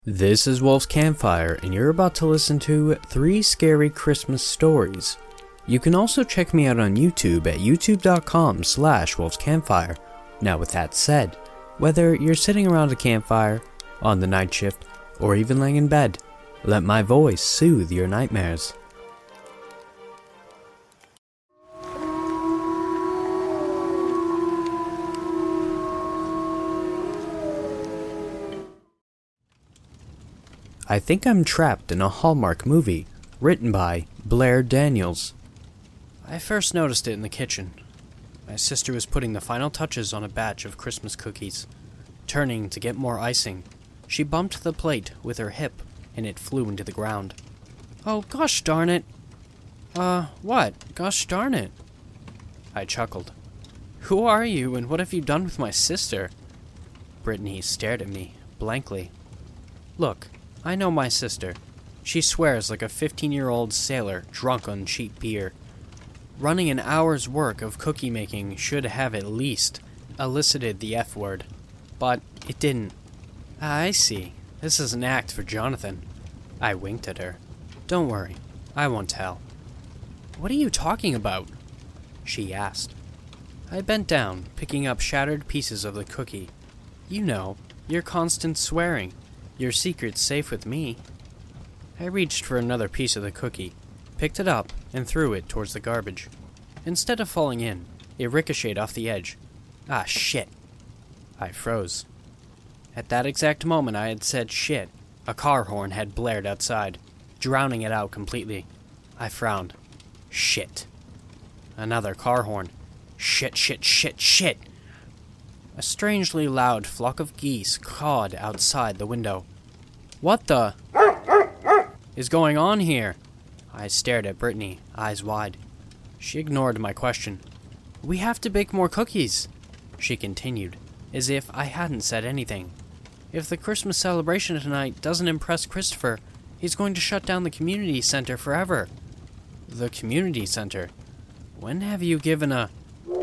This is Wolf's Campfire, and you're about to listen to 3 Scary Christmas Stories. You can also check me out on YouTube at youtube.com/wolfscampfire. Now with that said, whether you're sitting around a campfire, on the night shift, or even laying in bed, let my voice soothe your nightmares. I think I'm trapped in a Hallmark movie, written by Blair Daniels. I first noticed it in the kitchen. My sister was putting the final touches on a batch of Christmas cookies. Turning to get more icing, she bumped the plate with her hip, and it flew into the ground. "Oh, gosh darn it." What? Gosh darn it?" I chuckled. "Who are you, and what have you done with my sister?" Brittany stared at me, blankly. "Look, I know my sister. She swears like a 15-year-old sailor drunk on cheap beer. Running an hour's work of cookie making should have at least elicited the F word. But it didn't. I see. This is an act for Jonathan." I winked at her. "Don't worry. I won't tell." "What are you talking about?" she asked. I bent down, picking up shattered pieces of the cookie. "You know, your constant swearing. Your secret's safe with me." I reached for another piece of the cookie, picked it up, and threw it towards the garbage. Instead of falling in, it ricocheted off the edge. Ah, shit. I froze. At that exact moment I had said shit, a car horn had blared outside, drowning it out completely. I frowned. Shit. Another car horn. Shit, shit, shit, shit. A strangely loud flock of geese cawed outside the window. "What the is going on here?" I stared at Brittany, eyes wide. She ignored my question. "We have to bake more cookies," she continued, as if I hadn't said anything. "If the Christmas celebration tonight doesn't impress Christopher, he's going to shut down the community center forever." "The community center? When have you given a..."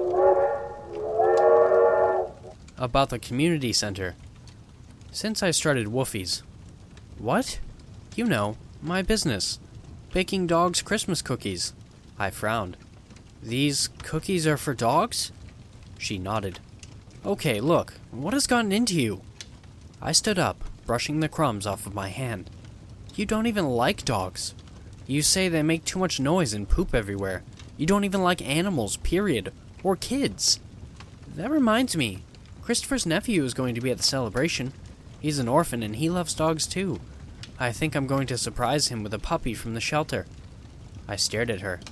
"About the community center?" "Since I started Woofies." "What?" "You know, my business. Baking dogs Christmas cookies." I frowned. "These cookies are for dogs?" She nodded. "Okay, look, what has gotten into you?" I stood up, brushing the crumbs off of my hand. "You don't even like dogs. You say they make too much noise and poop everywhere. You don't even like animals, period. Or kids. That reminds me, Christopher's nephew is going to be at the celebration. He's an orphan and he loves dogs too. I think I'm going to surprise him with a puppy from the shelter." I stared at her.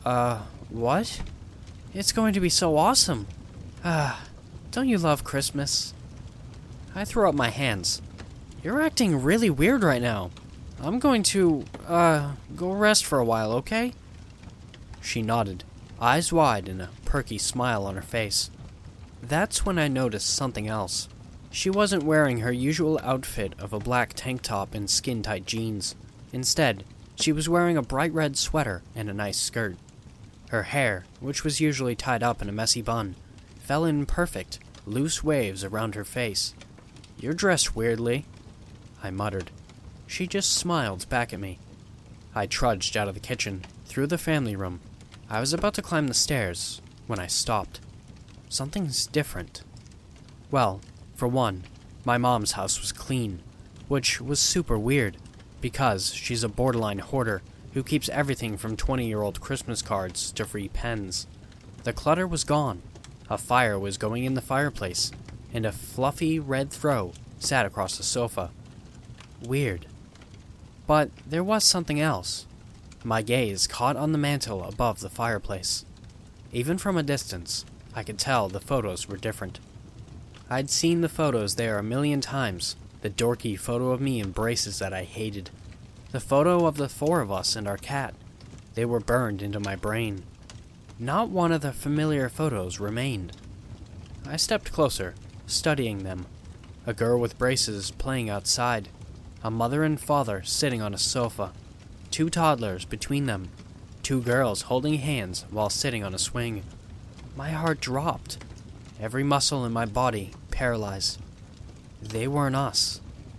What? It's going to be so awesome. Don't you love Christmas?" I threw up my hands. "You're acting really weird right now. I'm going to, go rest for a while, okay?" She nodded, eyes wide and a perky smile on her face. That's when I noticed something else. She wasn't wearing her usual outfit of a black tank top and skin-tight jeans. Instead, she was wearing a bright red sweater and a nice skirt. Her hair, which was usually tied up in a messy bun, fell in perfect, loose waves around her face. "You're dressed weirdly," I muttered. She just smiled back at me. I trudged out of the kitchen, through the family room. I was about to climb the stairs when I stopped. Something's different. Well, for one, my mom's house was clean, which was super weird, because she's a borderline hoarder who keeps everything from 20-year-old Christmas cards to free pens. The clutter was gone, a fire was going in the fireplace, and a fluffy red throw sat across the sofa. Weird. But there was something else. My gaze caught on the mantel above the fireplace. Even from a distance, I could tell the photos were different. I'd seen the photos there a million times, the dorky photo of me in braces that I hated. The photo of the 4 of us and our cat. They were burned into my brain. Not one of the familiar photos remained. I stepped closer, studying them. A girl with braces playing outside. A mother and father sitting on a sofa. 2 toddlers between them. 2 girls holding hands while sitting on a swing. My heart dropped. Every muscle in my body paralyzed. They weren't us.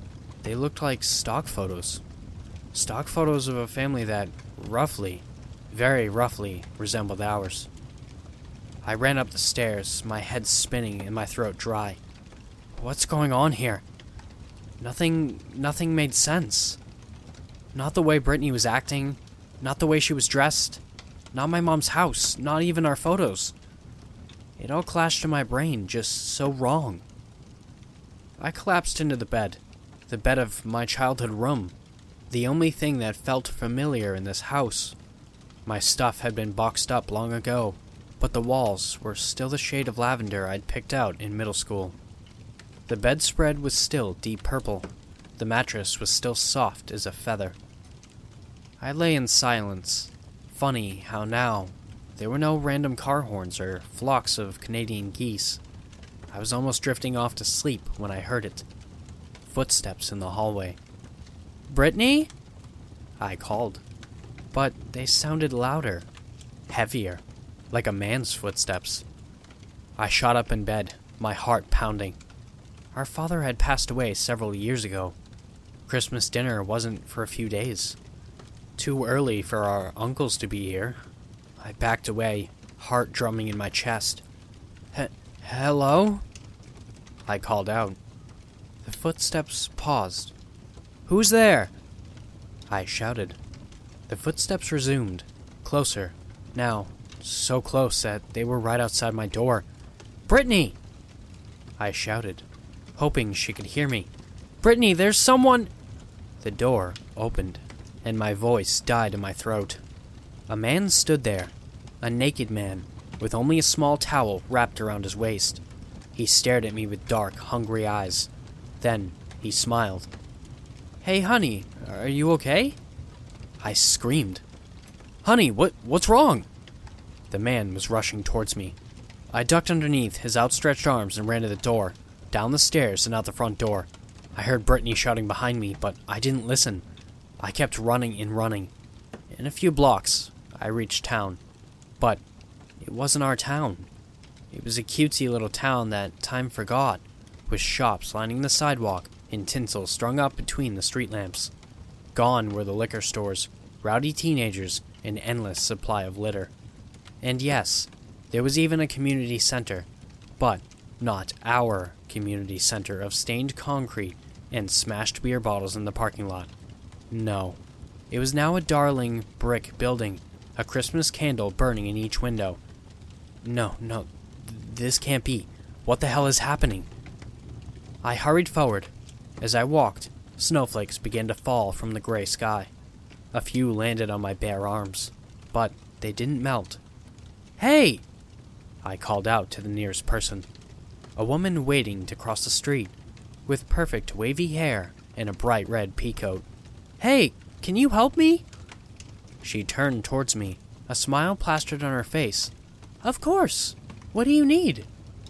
They looked like stock photos. Stock photos of a family that roughly, very roughly, resembled ours. I ran up the stairs, my head spinning and my throat dry. What's going on here? Nothing made sense. Not the way Brittany was acting, not the way she was dressed, not my mom's house, not even our photos. It all clashed in my brain, just so wrong. I collapsed into the bed of my childhood room, the only thing that felt familiar in this house. My stuff had been boxed up long ago, but the walls were still the shade of lavender I'd picked out in middle school. The bedspread was still deep purple. The mattress was still soft as a feather. I lay in silence. Funny how now there were no random car horns or flocks of Canadian geese. I was almost drifting off to sleep when I heard it. Footsteps in the hallway. "Brittany?" I called, but they sounded louder, heavier, like a man's footsteps. I shot up in bed, my heart pounding. Our father had passed away several years ago. Christmas dinner wasn't for a few days. Too early for our uncles to be here. I backed away, heart drumming in my chest. Hello? I called out. The footsteps paused. "Who's there?" I shouted. The footsteps resumed, closer, now so close that they were right outside my door. "Brittany!" I shouted, hoping she could hear me. "Brittany, there's someone—" The door opened, and my voice died in my throat. A man stood there, a naked man, with only a small towel wrapped around his waist. He stared at me with dark, hungry eyes. Then he smiled. "Hey, honey, are you okay?" I screamed. "Honey, what's wrong?" The man was rushing towards me. I ducked underneath his outstretched arms and ran to the door, down the stairs and out the front door. I heard Brittany shouting behind me, but I didn't listen. I kept running and running. In a few blocks, I reached town. But it wasn't our town. It was a cutesy little town that time forgot, with shops lining the sidewalk and tinsel strung up between the street lamps. Gone were the liquor stores, rowdy teenagers, and endless supply of litter. And yes, there was even a community center, but not our community center of stained concrete and smashed beer bottles in the parking lot. No, it was now a darling brick building, a Christmas candle burning in each window. No, this can't be. What the hell is happening? I hurried forward. As I walked, snowflakes began to fall from the gray sky. A few landed on my bare arms, but they didn't melt. "Hey!" I called out to the nearest person. A woman waiting to cross the street, with perfect wavy hair and a bright red peacoat. "Hey, can you help me?" She turned towards me, a smile plastered on her face. "Of course. What do you need?"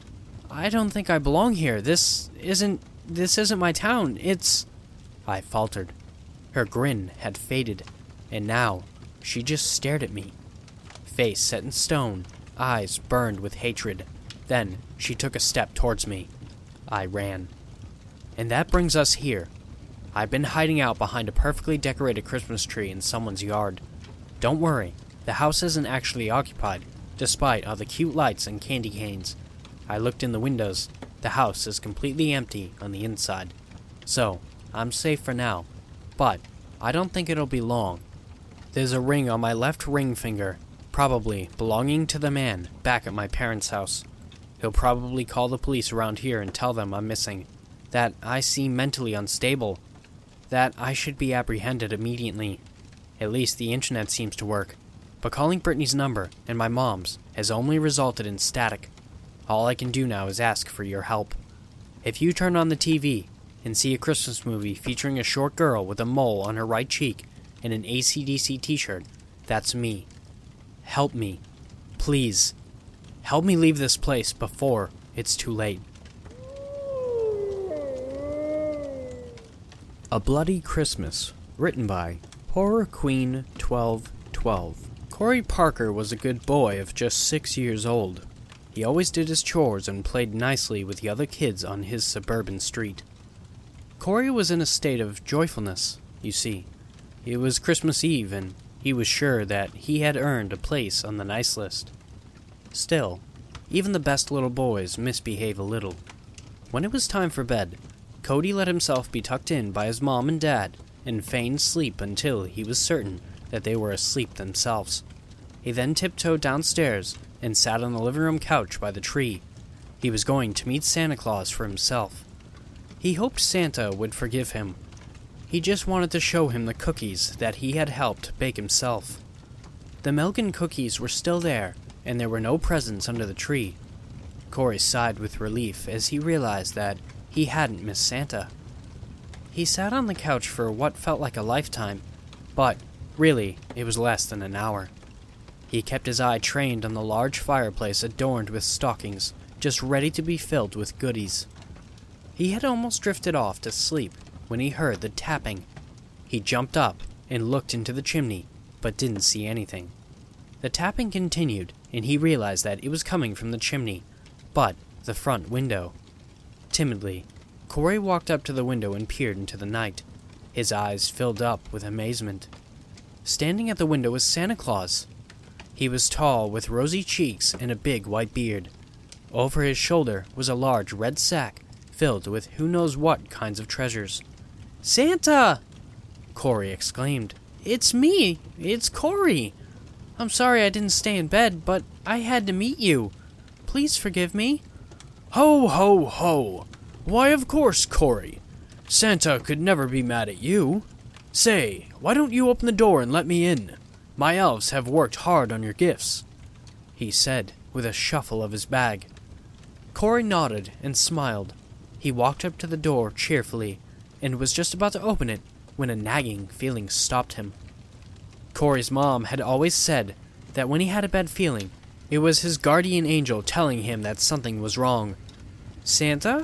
"I don't think I belong here. This isn't my town. It's—" I faltered. Her grin had faded, and now she just stared at me. Face set in stone, eyes burned with hatred. Then she took a step towards me. I ran. And that brings us here. I've been hiding out behind a perfectly decorated Christmas tree in someone's yard. Don't worry, the house isn't actually occupied, despite all the cute lights and candy canes. I looked in the windows. The house is completely empty on the inside. So, I'm safe for now. But I don't think it'll be long. There's a ring on my left ring finger, probably belonging to the man back at my parents' house. He'll probably call the police around here and tell them I'm missing, that I seem mentally unstable, that I should be apprehended immediately. At least the internet seems to work, but calling Brittany's number and my mom's has only resulted in static. All I can do now is ask for your help. If you turn on the TV and see a Christmas movie featuring a short girl with a mole on her right cheek and an AC/DC t-shirt, that's me. Help me. Please. Help me leave this place before it's too late. A Bloody Christmas, written by Horror Queen 1212. Corey Parker was a good boy of just 6 years old. He always did his chores and played nicely with the other kids on his suburban street. Corey was in a state of joyfulness, you see. It was Christmas Eve, and he was sure that he had earned a place on the nice list. Still, even the best little boys misbehave a little. When it was time for bed, Cody let himself be tucked in by his mom and dad and feigned sleep until he was certain that they were asleep themselves. He then tiptoed downstairs and sat on the living room couch by the tree. He was going to meet Santa Claus for himself. He hoped Santa would forgive him. He just wanted to show him the cookies that he had helped bake himself. The milk and cookies were still there, and there were no presents under the tree. Corey sighed with relief as he realized that he hadn't missed Santa. He sat on the couch for what felt like a lifetime, but really, it was less than an hour. He kept his eye trained on the large fireplace adorned with stockings, just ready to be filled with goodies. He had almost drifted off to sleep when he heard the tapping. He jumped up and looked into the chimney, but didn't see anything. The tapping continued, and he realized that it was coming from the chimney, but the front window. Timidly, Corey walked up to the window and peered into the night. His eyes filled up with amazement. Standing at the window was Santa Claus. He was tall, with rosy cheeks and a big white beard. Over his shoulder was a large red sack filled with who knows what kinds of treasures. "Santa!" Corey exclaimed. "It's me! It's Corey! I'm sorry I didn't stay in bed, but I had to meet you. Please forgive me." "Ho, ho, ho! Why, of course, Corey. Santa could never be mad at you. Say, why don't you open the door and let me in? My elves have worked hard on your gifts," he said with a shuffle of his bag. Corey nodded and smiled. He walked up to the door cheerfully and was just about to open it when a nagging feeling stopped him. Corey's mom had always said that when he had a bad feeling, it was his guardian angel telling him that something was wrong. "Santa?"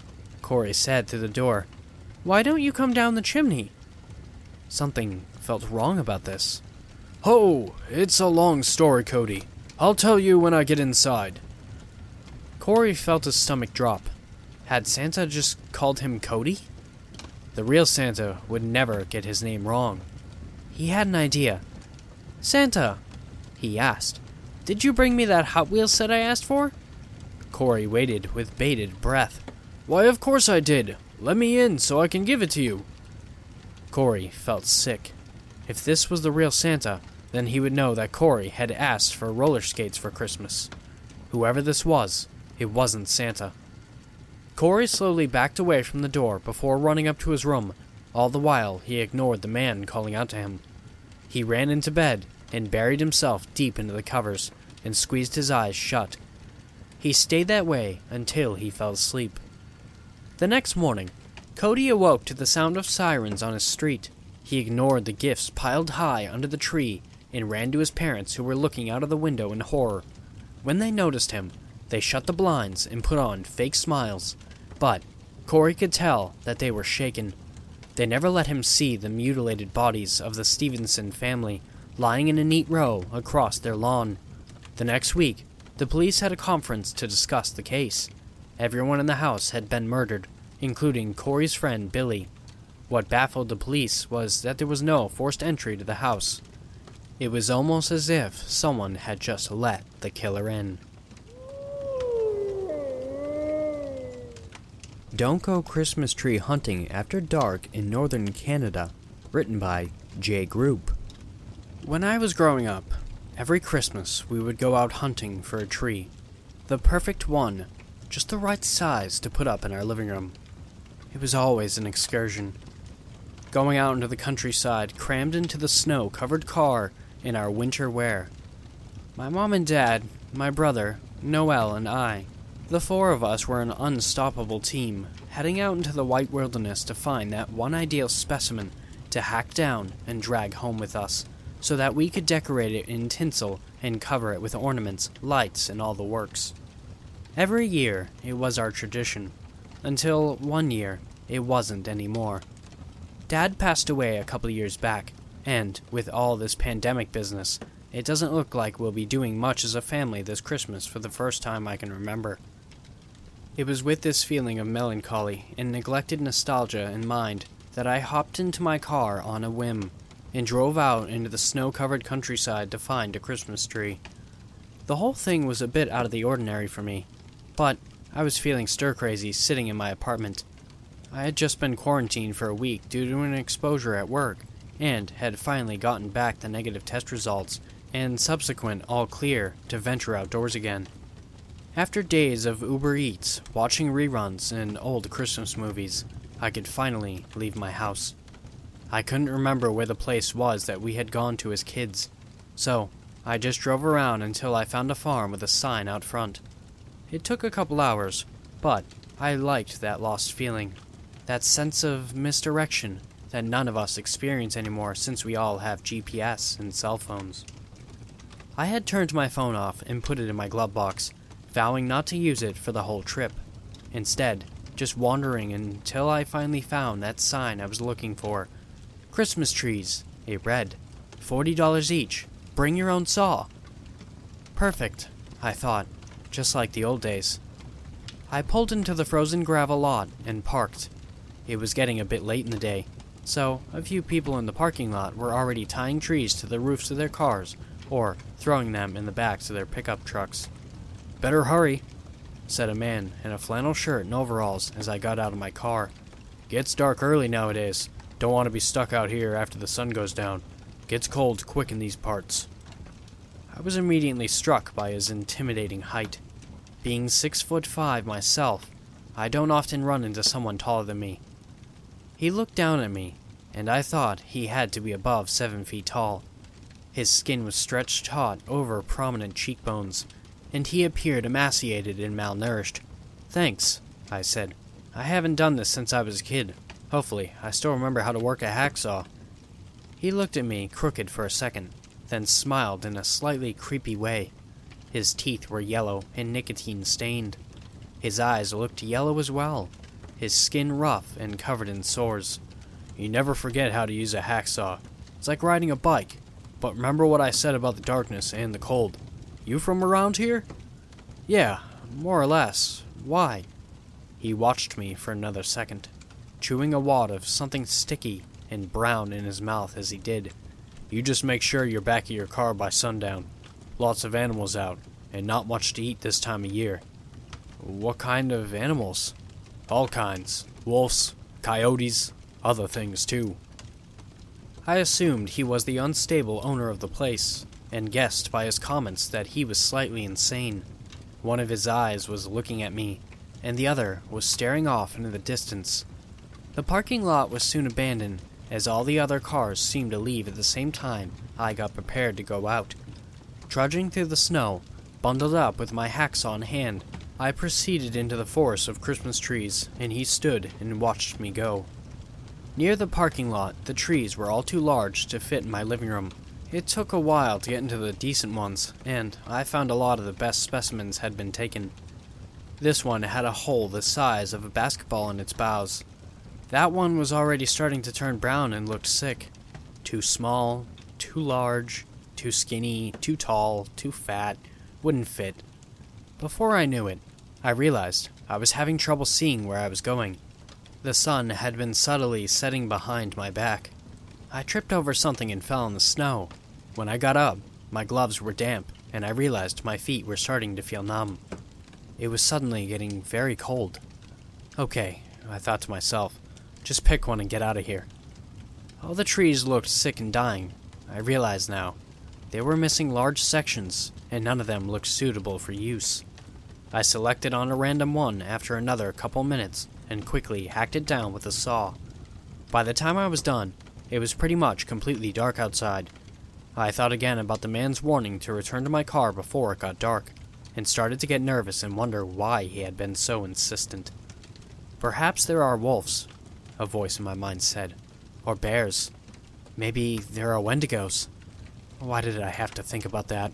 Corey said through the door. "Why don't you come down the chimney?" Something felt wrong about this. "Oh, it's a long story, Cody. I'll tell you when I get inside." Corey felt his stomach drop. Had Santa just called him Cody? The real Santa would never get his name wrong. He had an idea. "Santa," he asked, "did you bring me that Hot Wheels set I asked for?" Corey waited with bated breath. "Why, of course I did. Let me in so I can give it to you." Corey felt sick. If this was the real Santa, then he would know that Corey had asked for roller skates for Christmas. Whoever this was, it wasn't Santa. Corey slowly backed away from the door before running up to his room. All the while, he ignored the man calling out to him. He ran into bed and buried himself deep into the covers and squeezed his eyes shut. He stayed that way until he fell asleep. The next morning, Cody awoke to the sound of sirens on his street. He ignored the gifts piled high under the tree and ran to his parents, who were looking out of the window in horror. When they noticed him, they shut the blinds and put on fake smiles, but Corey could tell that they were shaken. They never let him see the mutilated bodies of the Stevenson family lying in a neat row across their lawn. The next week, the police had a conference to discuss the case. Everyone in the house had been murdered, including Corey's friend Billy. What baffled the police was that there was no forced entry to the house. It was almost as if someone had just let the killer in. Don't Go Christmas Tree Hunting After Dark in Northern Canada, written by Jay Group. When I was growing up, every Christmas we would go out hunting for a tree. The perfect one, just the right size to put up in our living room. It was always an excursion. Going out into the countryside, crammed into the snow-covered car in our winter wear. My mom and dad, my brother, Noel, and I, the four of us were an unstoppable team, heading out into the white wilderness to find that one ideal specimen to hack down and drag home with us, so that we could decorate it in tinsel and cover it with ornaments, lights, and all the works. Every year, it was our tradition, until one year, it wasn't anymore. Dad passed away a couple years back, and with all this pandemic business, it doesn't look like we'll be doing much as a family this Christmas for the first time I can remember. It was with this feeling of melancholy and neglected nostalgia in mind that I hopped into my car on a whim and drove out into the snow-covered countryside to find a Christmas tree. The whole thing was a bit out of the ordinary for me, but I was feeling stir-crazy sitting in my apartment. I had just been quarantined for a week due to an exposure at work, and had finally gotten back the negative test results and subsequent all clear to venture outdoors again. After days of Uber Eats, watching reruns and old Christmas movies, I could finally leave my house. I couldn't remember where the place was that we had gone to as kids, so I just drove around until I found a farm with a sign out front. It took a couple hours, but I liked that lost feeling, that sense of misdirection that none of us experience anymore since we all have GPS and cell phones. I had turned my phone off and put it in my glove box, vowing not to use it for the whole trip. Instead, just wandering until I finally found that sign I was looking for. Christmas trees, it read, $40 each, bring your own saw. Perfect, I thought, just like the old days. I pulled into the frozen gravel lot and parked. It was getting a bit late in the day, so a few people in the parking lot were already tying trees to the roofs of their cars or throwing them in the backs of their pickup trucks. "Better hurry," said a man in a flannel shirt and overalls as I got out of my car. "Gets dark early nowadays. Don't want to be stuck out here after the sun goes down. Gets cold quick in these parts." I was immediately struck by his intimidating height. Being 6'5" myself, I don't often run into someone taller than me. He looked down at me, and I thought he had to be above 7 feet tall. His skin was stretched taut over prominent cheekbones, and he appeared emaciated and malnourished. "Thanks," I said. "I haven't done this since I was a kid. Hopefully, I still remember how to work a hacksaw." He looked at me crooked for a second, then smiled in a slightly creepy way. His teeth were yellow and nicotine-stained. His eyes looked yellow as well, his skin rough and covered in sores. "You never forget how to use a hacksaw. It's like riding a bike. But remember what I said about the darkness and the cold. You from around here?" "Yeah, more or less. Why?" He watched me for another second, chewing a wad of something sticky and brown in his mouth as he did. "You just make sure you're back at your car by sundown. Lots of animals out, and not much to eat this time of year." "What kind of animals?" "All kinds. Wolves, coyotes, other things too." I assumed he was the unstable owner of the place, and guessed by his comments that he was slightly insane. One of his eyes was looking at me, and the other was staring off into the distance. The parking lot was soon abandoned, as all the other cars seemed to leave at the same time I got prepared to go out. Trudging through the snow, bundled up with my hacksaw in hand, I proceeded into the forest of Christmas trees, and he stood and watched me go. Near the parking lot, the trees were all too large to fit in my living room. It took a while to get into the decent ones, and I found a lot of the best specimens had been taken. This one had a hole the size of a basketball in its boughs. That one was already starting to turn brown and looked sick. Too small, too large, too skinny, too tall, too fat, wouldn't fit. Before I knew it, I realized I was having trouble seeing where I was going. The sun had been subtly setting behind my back. I tripped over something and fell in the snow. When I got up, my gloves were damp, and I realized my feet were starting to feel numb. It was suddenly getting very cold. Okay, I thought to myself, just pick one and get out of here. All the trees looked sick and dying. I realized now. They were missing large sections, and none of them looked suitable for use. I selected on a random one after another couple minutes, and quickly hacked it down with a saw. By the time I was done, it was pretty much completely dark outside. I thought again about the man's warning to return to my car before it got dark, and started to get nervous and wonder why he had been so insistent. Perhaps there are wolves, a voice in my mind said, or bears. Maybe there are wendigos. Why did I have to think about that?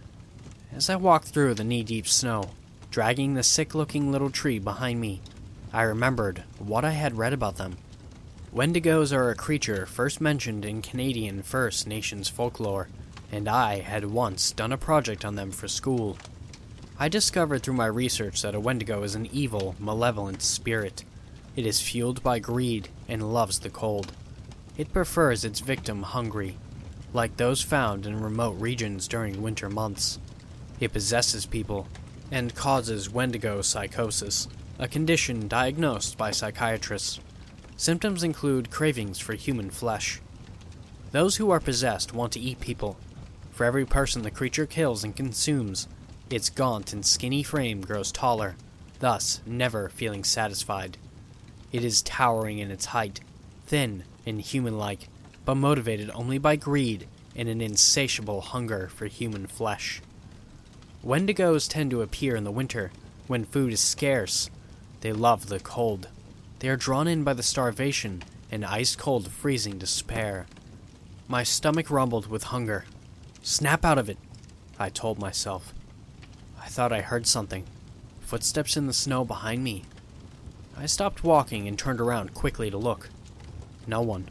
As I walked through the knee-deep snow, dragging the sick-looking little tree behind me, I remembered what I had read about them. Wendigos are a creature first mentioned in Canadian First Nations folklore, and I had once done a project on them for school. I discovered through my research that a Wendigo is an evil, malevolent spirit. It is fueled by greed and loves the cold. It prefers its victim hungry, like those found in remote regions during winter months. It possesses people and causes Wendigo psychosis, a condition diagnosed by psychiatrists. Symptoms include cravings for human flesh. Those who are possessed want to eat people. For every person the creature kills and consumes, its gaunt and skinny frame grows taller, thus never feeling satisfied. It is towering in its height, thin and human-like, but motivated only by greed and an insatiable hunger for human flesh. Wendigos tend to appear in the winter, when food is scarce. They love the cold. They are drawn in by the starvation and ice-cold freezing despair. My stomach rumbled with hunger. Snap out of it, I told myself. I thought I heard something. Footsteps in the snow behind me. I stopped walking and turned around quickly to look. No one.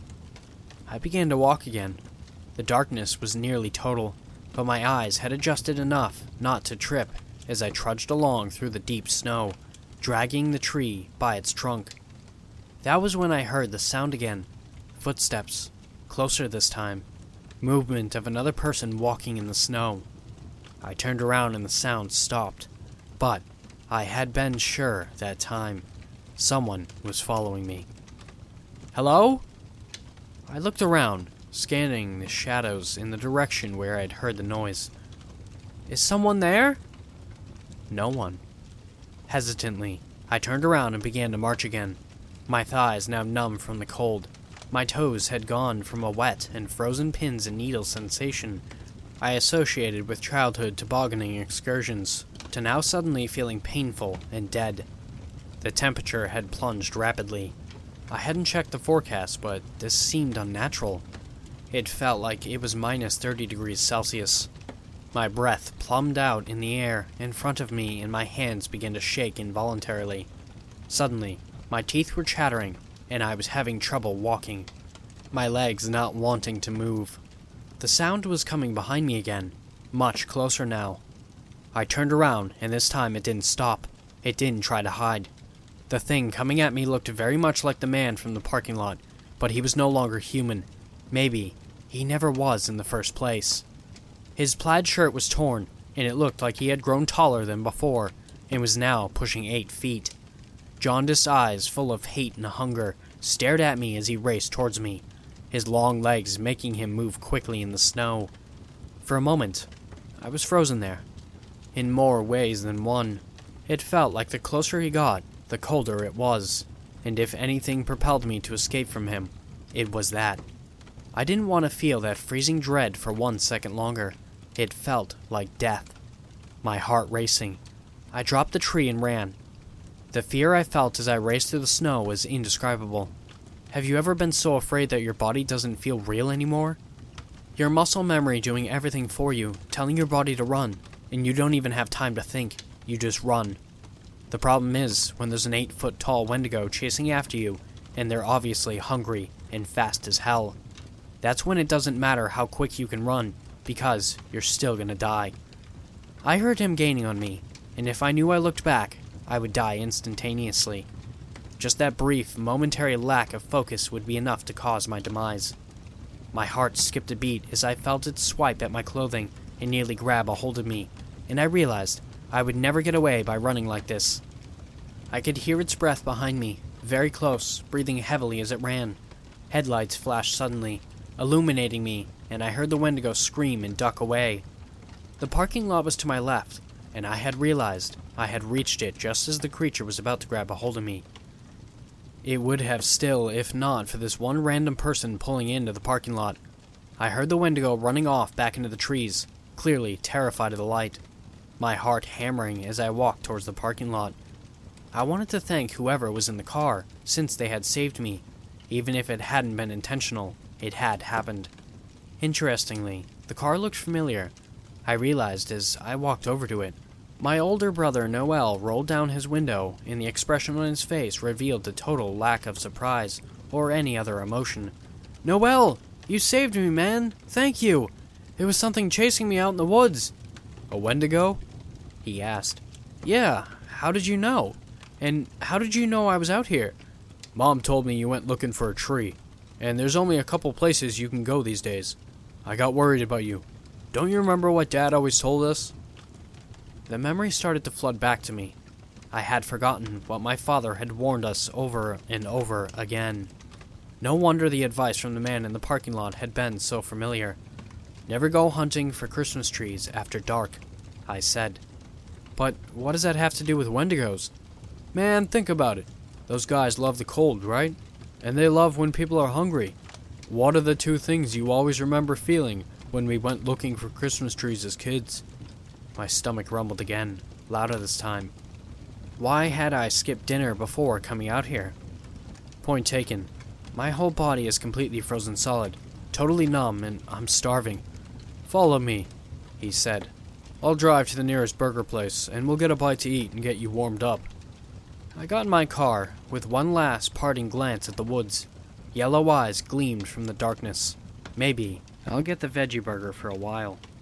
I began to walk again. The darkness was nearly total, but my eyes had adjusted enough not to trip as I trudged along through the deep snow, dragging the tree by its trunk. That was when I heard the sound again. Footsteps, closer this time. Movement of another person walking in the snow. I turned around and the sound stopped, but I had been sure that time. Someone was following me. Hello? I looked around, scanning the shadows in the direction where I had heard the noise. Is someone there? No one. Hesitantly, I turned around and began to march again. My thighs now numb from the cold. My toes had gone from a wet and frozen pins and needles sensation I associated with childhood tobogganing excursions to now suddenly feeling painful and dead. The temperature had plunged rapidly. I hadn't checked the forecast, but this seemed unnatural. It felt like it was minus 30 degrees Celsius. My breath plumbed out in the air in front of me and my hands began to shake involuntarily. Suddenly, my teeth were chattering and I was having trouble walking, my legs not wanting to move. The sound was coming behind me again, much closer now. I turned around and this time it didn't stop. It didn't try to hide. The thing coming at me looked very much like the man from the parking lot, but he was no longer human. Maybe he never was in the first place. His plaid shirt was torn, and it looked like he had grown taller than before, and was now pushing 8 feet. Jaundiced eyes, full of hate and hunger, stared at me as he raced towards me, his long legs making him move quickly in the snow. For a moment, I was frozen there. In more ways than one. It felt like the closer he got, the colder it was, and if anything propelled me to escape from him, it was that. I didn't want to feel that freezing dread for 1 second longer. It felt like death. My heart racing. I dropped the tree and ran. The fear I felt as I raced through the snow was indescribable. Have you ever been so afraid that your body doesn't feel real anymore? Your muscle memory doing everything for you, telling your body to run, and you don't even have time to think, you just run. The problem is, when there's an 8-foot-tall Wendigo chasing after you, and they're obviously hungry and fast as hell. That's when it doesn't matter how quick you can run, because you're still gonna die. I heard him gaining on me, and if I knew I looked back, I would die instantaneously. Just that brief, momentary lack of focus would be enough to cause my demise. My heart skipped a beat as I felt it swipe at my clothing and nearly grab a hold of me, and I realized I would never get away by running like this. I could hear its breath behind me, very close, breathing heavily as it ran. Headlights flashed suddenly, illuminating me, and I heard the Wendigo scream and duck away. The parking lot was to my left, and I had realized I had reached it just as the creature was about to grab a hold of me. It would have still, if not for this one random person pulling into the parking lot. I heard the Wendigo running off back into the trees, clearly terrified of the light. My heart hammering as I walked towards the parking lot. I wanted to thank whoever was in the car, since they had saved me. Even if it hadn't been intentional, it had happened. Interestingly, the car looked familiar. I realized as I walked over to it. My older brother Noel rolled down his window, and the expression on his face revealed a total lack of surprise or any other emotion. "Noel, you saved me, man. Thank you. There was something chasing me out in the woods." "A Wendigo?" he asked. Yeah, how did you know? And how did you know I was out here? Mom told me you went looking for a tree, and there's only a couple places you can go these days. I got worried about you. Don't you remember what Dad always told us? The memory started to flood back to me. I had forgotten what my father had warned us over and over again. No wonder the advice from the man in the parking lot had been so familiar. Never go hunting for Christmas trees after dark, I said. But what does that have to do with Wendigos? Man, think about it. Those guys love the cold, right? And they love when people are hungry. What are the two things you always remember feeling when we went looking for Christmas trees as kids? My stomach rumbled again, louder this time. Why had I skipped dinner before coming out here? Point taken. My whole body is completely frozen solid, totally numb, and I'm starving. Follow me, he said. I'll drive to the nearest burger place, and we'll get a bite to eat and get you warmed up. I got in my car, with one last parting glance at the woods. Yellow eyes gleamed from the darkness. Maybe I'll get the veggie burger for a while.